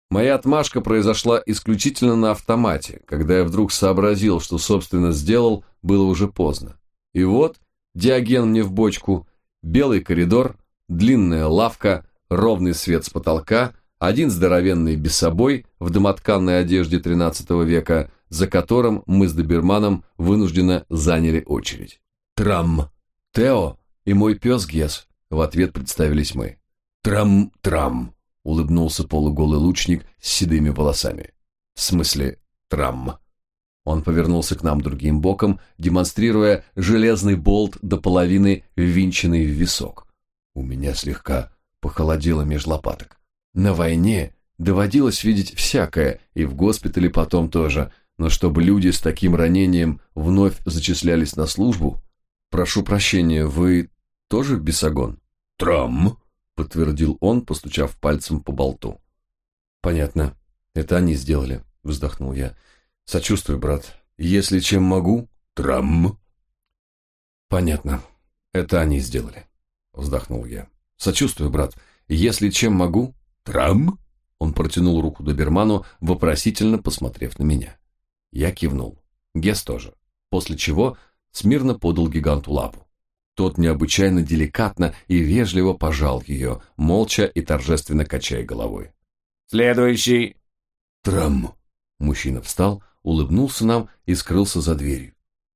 Моя отмашка произошла исключительно на автомате, когда я вдруг сообразил, что, собственно, сделал, было уже поздно. И вот, Диоген мне в бочку, белый коридор, длинная лавка, ровный свет с потолка, один здоровенный бесобой в домотканной одежде XIII века, за которым мы с доберманом вынужденно заняли очередь. «Трам! Тео и мой пес Гес», — в ответ представились мы. «Трам-трам», — улыбнулся полуголый лучник с седыми волосами. «В смысле трам?» Он повернулся к нам другим боком, демонстрируя железный болт до половины ввинченный в висок. У меня слегка похолодело меж лопаток. На войне доводилось видеть всякое, и в госпитале потом тоже, но чтобы люди с таким ранением вновь зачислялись на службу... Прошу прощения, вы тоже бесогон? Трам, подтвердил он, постучав пальцем по болту. Понятно, это они сделали, вздохнул я. Сочувствую, брат. Если чем могу, трам. Понятно, это они сделали, вздохнул я. Сочувствую, брат. Если чем могу, трам. Он протянул руку доберману, вопросительно посмотрев на меня. Я кивнул. Гес тоже. После чего смирно подал гиганту лапу. Тот необычайно деликатно и вежливо пожал ее, молча и торжественно качая головой. «Следующий!» «Трам!» Мужчина встал, улыбнулся нам и скрылся за дверью.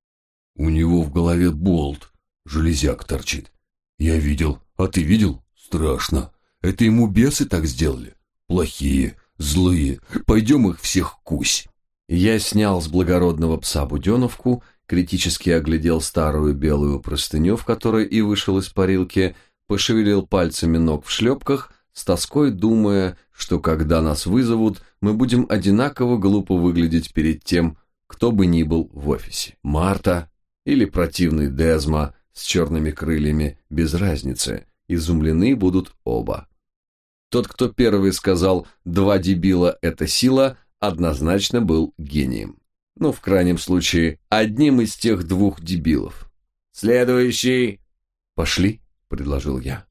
«У него в голове болт, железяк торчит. Я видел, а ты видел? Страшно. Это ему бесы так сделали? Плохие, злые. Пойдем их всех кусь!» Я снял с благородного пса буденовку, критически оглядел старую белую простыню, в которой и вышел из парилки, пошевелил пальцами ног в шлепках, с тоской думая, что когда нас вызовут, мы будем одинаково глупо выглядеть перед тем, кто бы ни был в офисе. Марта или противный Дезма с черными крыльями, без разницы, изумлены будут оба. Тот, кто первый сказал «два дебила – это сила», однозначно был гением. Ну, в крайнем случае, одним из тех двух дебилов. «Следующий!» «Пошли», — предложил я.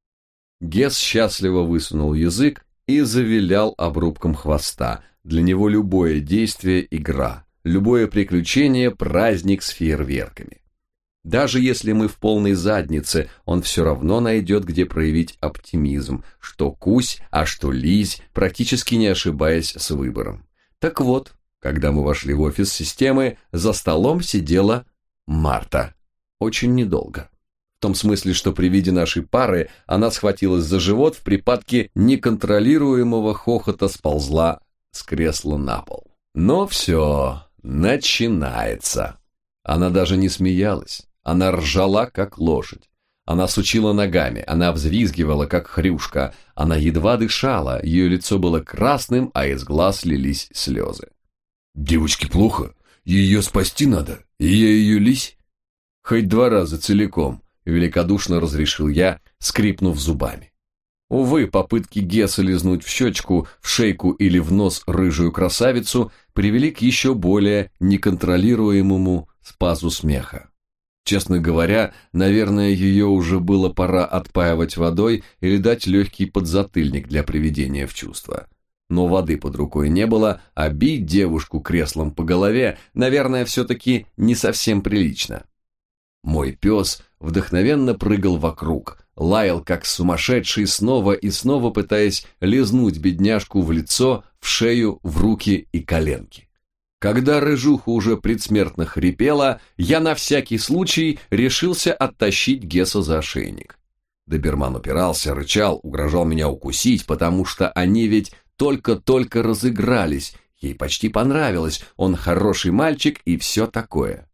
Гес счастливо высунул язык и завилял обрубком хвоста. Для него любое действие — игра, любое приключение — праздник с фейерверками. Даже если мы в полной заднице, он все равно найдет, где проявить оптимизм, что кусь, а что лись, практически не ошибаясь с выбором. Так вот, когда мы вошли в офис системы, за столом сидела Марта. Очень недолго. В том смысле, что при виде нашей пары она схватилась за живот, в припадке неконтролируемого хохота сползла с кресла на пол. Но все, начинается. Она даже не смеялась, она ржала, как лошадь. Она сучила ногами, она взвизгивала, как хрюшка, она едва дышала, ее лицо было красным, а из глаз лились слезы. «Девочке плохо, ее спасти надо, и я ее лись?» «Хоть 2 раза целиком», — великодушно разрешил я, скрипнув зубами. Увы, попытки Геса лизнуть в щечку, в шейку или в нос рыжую красавицу привели к еще более неконтролируемому спазу смеха. Честно говоря, наверное, ее уже было пора отпаивать водой или дать легкий подзатыльник для приведения в чувство. Но воды под рукой не было, а бить девушку креслом по голове, наверное, все-таки не совсем прилично. Мой пес вдохновенно прыгал вокруг, лаял как сумасшедший, снова и снова пытаясь лизнуть бедняжку в лицо, в шею, в руки и коленки. Когда рыжуха уже предсмертно хрипела, я на всякий случай решился оттащить Геса за ошейник. Доберман упирался, рычал, угрожал меня укусить, потому что они ведь только-только разыгрались, ей почти понравилось, он хороший мальчик и все такое.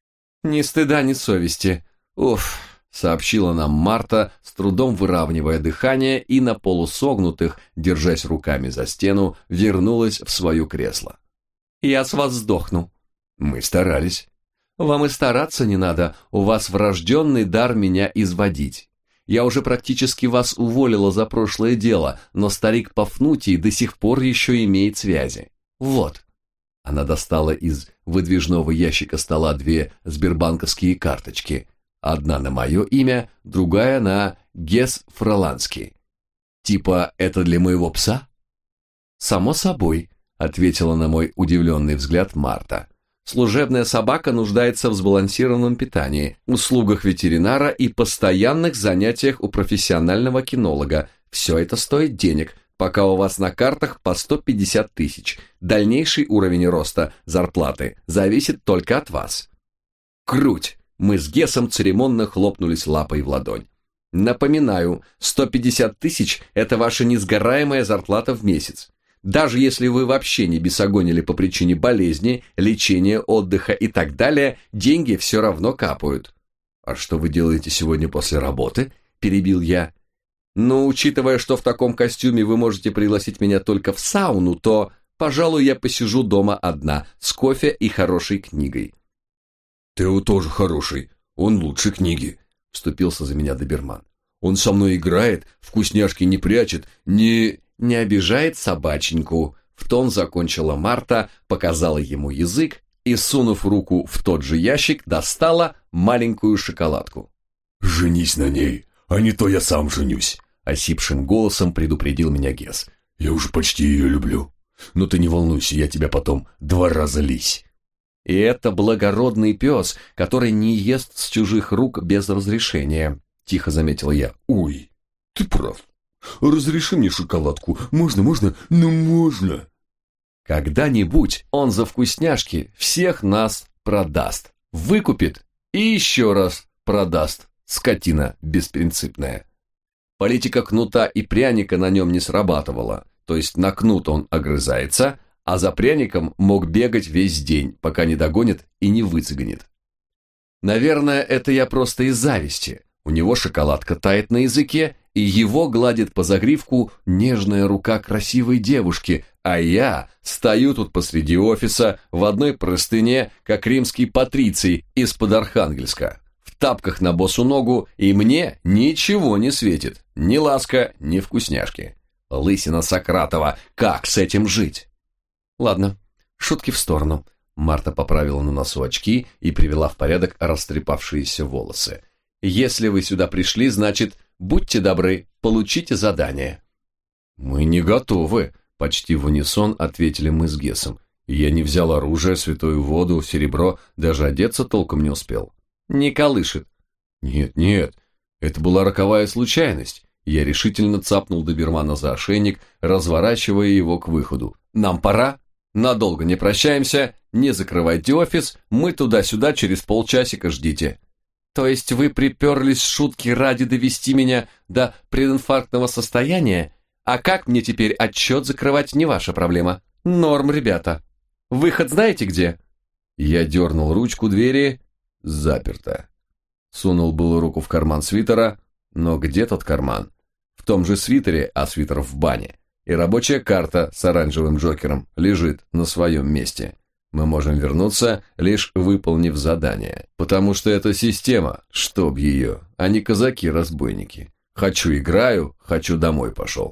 «Ни стыда, ни совести. Уф», — сообщила нам Марта, с трудом выравнивая дыхание и на полусогнутых, держась руками за стену, вернулась в свое кресло. «Я с вас сдохну». «Мы старались». «Вам и стараться не надо, у вас врожденный дар меня изводить. Я уже практически вас уволила за прошлое дело, но старик Пафнутий до сих пор еще имеет связи. Вот». Она достала из выдвижного ящика стола 2 сбербанковские карточки. Одна на мое имя, другая на Гес Фроланский. Типа, это для моего пса? «Само собой», — ответила на мой удивленный взгляд Марта. «Служебная собака нуждается в сбалансированном питании, услугах ветеринара и постоянных занятиях у профессионального кинолога. Все это стоит денег, пока у вас на картах по 150 тысяч. Дальнейший уровень роста зарплаты зависит только от вас». Круть! Мы с Гесом церемонно хлопнулись лапой в ладонь. «Напоминаю, 150 тысяч – это ваша несгораемая зарплата в месяц. Даже если вы вообще не бесогонили по причине болезни, лечения, отдыха и так далее, деньги все равно капают». «А что вы делаете сегодня после работы?» – перебил я. «Ну, учитывая, что в таком костюме вы можете пригласить меня только в сауну, то, пожалуй, я посижу дома одна, с кофе и хорошей книгой». «Тео тоже хороший, он лучше книги», — вступился за меня доберман. «Он со мной играет, вкусняшки не прячет, не обижает собаченьку», — в тон закончила Марта, показала ему язык и, сунув руку в тот же ящик, достала маленькую шоколадку. «Женись на ней, а не то я сам женюсь», — осипшим голосом предупредил меня Гес. «Я уже почти ее люблю. Но ты не волнуйся, я тебя потом 2 раза лись». «И это благородный пес, который не ест с чужих рук без разрешения», — тихо заметил я. «Ой, ты прав. Разреши мне шоколадку. Можно? Ну, можно». «Когда-нибудь он за вкусняшки всех нас продаст, выкупит и еще раз продаст, скотина беспринципная». Политика кнута и пряника на нем не срабатывала, то есть на кнут он огрызается, а за пряником мог бегать весь день, пока не догонит и не выцеганит. Наверное, это я просто из зависти. У него шоколадка тает на языке, и его гладит по загривку нежная рука красивой девушки, а я стою тут посреди офиса в одной простыне, как римский патриций из-под Архангельска, в тапках на босу ногу, и мне ничего не светит, ни ласка, ни вкусняшки. Лысина Сократова, как с этим жить? Ладно, шутки в сторону. Марта поправила на носу очки и привела в порядок растрепавшиеся волосы. Если вы сюда пришли, значит, будьте добры, получите задание. Мы не готовы, почти в унисон ответили мы с Гесом. Я не взял оружие, святую воду, серебро, даже одеться толком не успел. Не колышет. Нет, это была роковая случайность. Я решительно цапнул добермана за ошейник, разворачивая его к выходу. Нам пора. Надолго не прощаемся, не закрывайте офис, мы туда-сюда через полчасика ждите. То есть вы приперлись шутки ради довести меня до прединфарктного состояния? А как мне теперь отчет закрывать, не ваша проблема. Норм, ребята. Выход знаете где? Я дернул ручку двери, заперто. Сунул было руку в карман свитера, но где тот карман? В том же свитере, а свитер в бане. И рабочая карта с оранжевым Джокером лежит на своем месте. Мы можем вернуться, лишь выполнив задание. Потому что это система, чтоб ее, а не казаки-разбойники. Хочу играю, хочу домой пошел.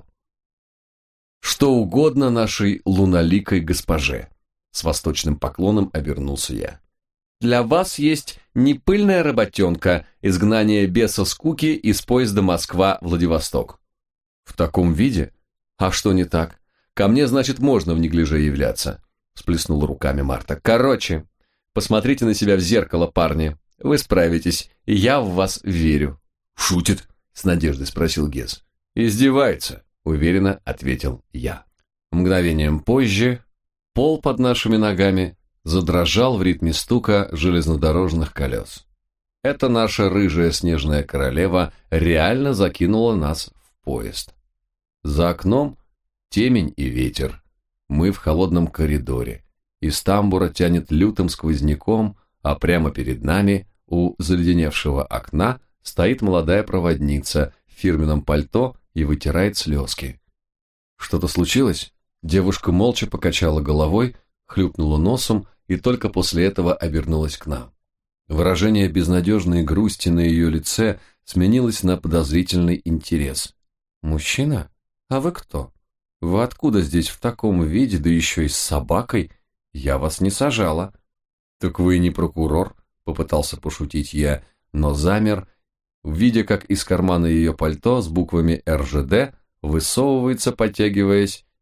Что угодно нашей луналикой госпоже. С восточным поклоном обернулся я. Для вас есть непыльная работенка, изгнание беса скуки из поезда Москва-Владивосток. В таком виде? А что не так? Ко мне, значит, можно в неглиже являться. Всплеснула руками Марта. Короче, посмотрите на себя в зеркало, парни. Вы справитесь, и я в вас верю. Шутит? С надеждой спросил Гес. Издевается, уверенно ответил я. Мгновением позже пол под нашими ногами задрожал в ритме стука железнодорожных колес. Эта наша рыжая снежная королева реально закинула нас в поезд. За окном темень и ветер. Мы в холодном коридоре. Из тамбура тянет лютым сквозняком, а прямо перед нами, у заледеневшего окна, стоит молодая проводница в фирменном пальто и вытирает слезки. Что-то случилось? Девушка молча покачала головой, хлюпнула носом и только после этого обернулась к нам. Выражение безнадежной грусти на ее лице сменилось на подозрительный интерес. «Мужчина? А вы кто? Вы откуда здесь в таком виде, да еще и с собакой? Я вас не сажала». «Так вы и не прокурор», — попытался пошутить я, но замер, видя, как из кармана ее пальто с буквами РЖД высовывается, подтягиваясь,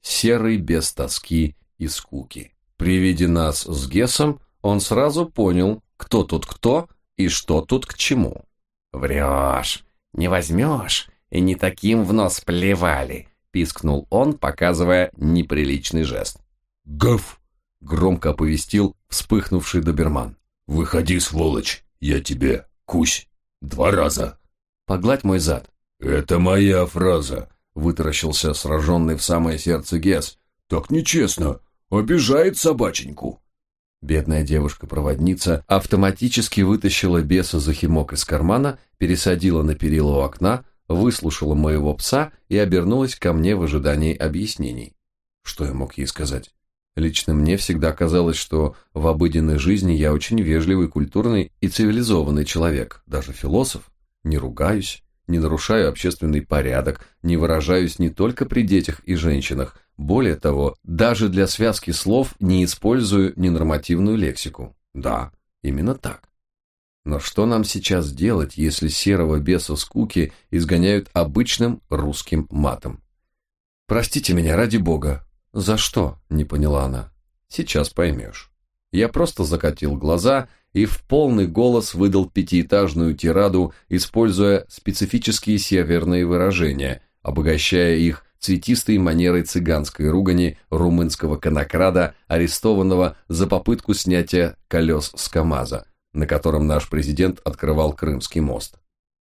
серый без тоски и скуки. При виде нас с Гесом он сразу понял, кто тут кто и что тут к чему. «Врешь, не возьмешь, и не таким в нос плевали», — пискнул он, показывая неприличный жест. «Гав!» — громко оповестил вспыхнувший доберман. «Выходи, сволочь, я тебе кусь 2 раза». «Погладь мой зад». «Это моя фраза», — вытаращился сраженный в самое сердце Гес. «Так нечестно, обижает собаченьку». Бедная девушка-проводница автоматически вытащила беса за химок из кармана, пересадила на перила у окна, выслушала моего пса и обернулась ко мне в ожидании объяснений. Что я мог ей сказать? Лично мне всегда казалось, что в обыденной жизни я очень вежливый, культурный и цивилизованный человек, даже философ. Не ругаюсь, не нарушаю общественный порядок, не выражаюсь не только при детях и женщинах, более того, даже для связки слов не использую ненормативную лексику. Да, именно так. Но что нам сейчас делать, если серого беса скуки изгоняют обычным русским матом? «Простите меня, ради бога». «За что?» – не поняла она. «Сейчас поймешь». Я просто закатил глаза и в полный голос выдал 5-этажную тираду, используя специфические северные выражения, обогащая их цветистой манерой цыганской ругани румынского конокрада, арестованного за попытку снятия колес с КамАЗа, на котором наш президент открывал Крымский мост.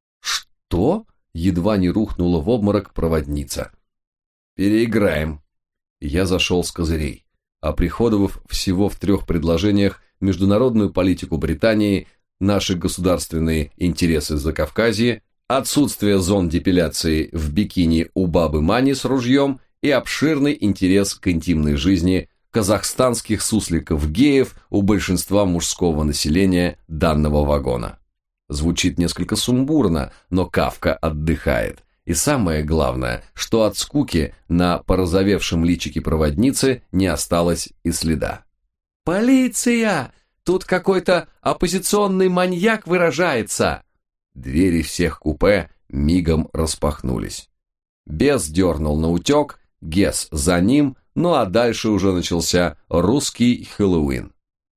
«Что?» – едва не рухнула в обморок проводница. «Переиграем». Я зашел с козырей, оприходовав всего в 3 предложениях международную политику Британии, наши государственные интересы Закавказья, отсутствие зон депиляции в бикини у бабы Мани с ружьем и обширный интерес к интимной жизни казахстанских сусликов-геев у большинства мужского населения данного вагона. Звучит несколько сумбурно, но Кафка отдыхает. И самое главное, что от скуки на порозовевшем личике проводницы не осталось и следа. «Полиция! Тут какой-то оппозиционный маньяк выражается!» Двери всех купе мигом распахнулись. Бес дернул на утек, Гес за ним, ну а дальше уже начался русский Хэллоуин.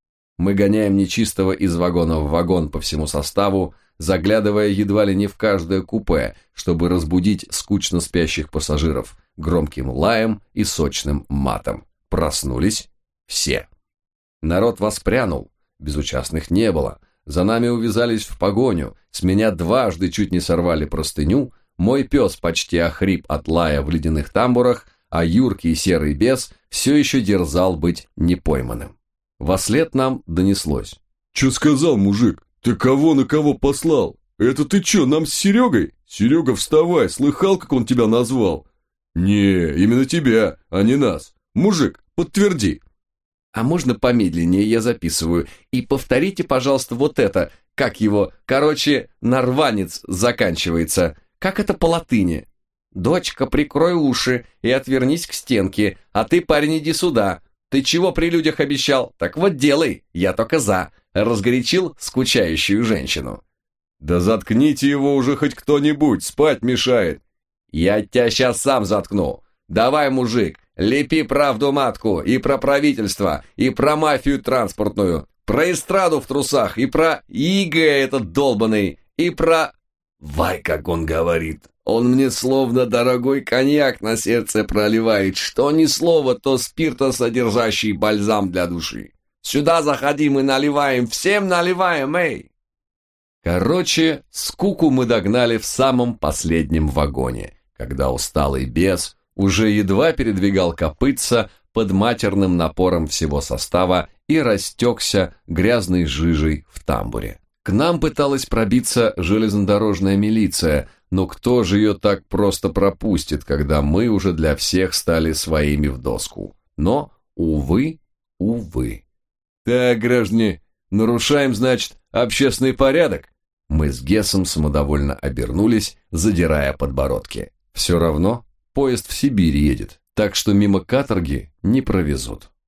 Мы гоняем нечистого из вагона в вагон по всему составу, заглядывая едва ли не в каждое купе, чтобы разбудить скучно спящих пассажиров громким лаем и сочным матом. Проснулись все. Народ воспрянул, безучастных не было. За нами увязались в погоню, с меня дважды чуть не сорвали простыню, мой пес почти охрип от лая в ледяных тамбурах, а юркий серый бес все еще дерзал быть непойманным. Вослед нам донеслось. «Че сказал, мужик? Ты кого на кого послал? Это ты че, нам с Серегой? Серега, вставай, слыхал, как он тебя назвал?» «Не, именно тебя, а не нас. Мужик, подтверди». «А можно помедленнее, я записываю, и повторите, пожалуйста, вот это, как его, короче, нарванец заканчивается, как это по латыни? Дочка, прикрой уши и отвернись к стенке, а ты, парень, иди сюда. Ты чего при людях обещал? Так вот делай, я только за». Разгорячил скучающую женщину. «Да заткните его уже хоть кто-нибудь, спать мешает». «Я тебя сейчас сам заткну. Давай, мужик, лепи правду матку и про правительство, и про мафию транспортную, про эстраду в трусах, и про ИГ этот долбаный, и про...» «Вай, как он говорит. Он мне словно дорогой коньяк на сердце проливает. Что ни слово, то спиртосодержащий бальзам для души. Сюда заходи, мы наливаем, всем наливаем, эй!» Короче, скуку мы догнали в самом последнем вагоне, когда усталый бес уже едва передвигал копытца под матерным напором всего состава и растекся грязной жижей в тамбуре. К нам пыталась пробиться железнодорожная милиция, но кто же ее так просто пропустит, когда мы уже для всех стали своими в доску? Но, увы. «Так, граждане, нарушаем, значит, общественный порядок?» Мы с Гесом самодовольно обернулись, задирая подбородки. Все равно поезд в Сибирь едет, так что мимо каторги не провезут.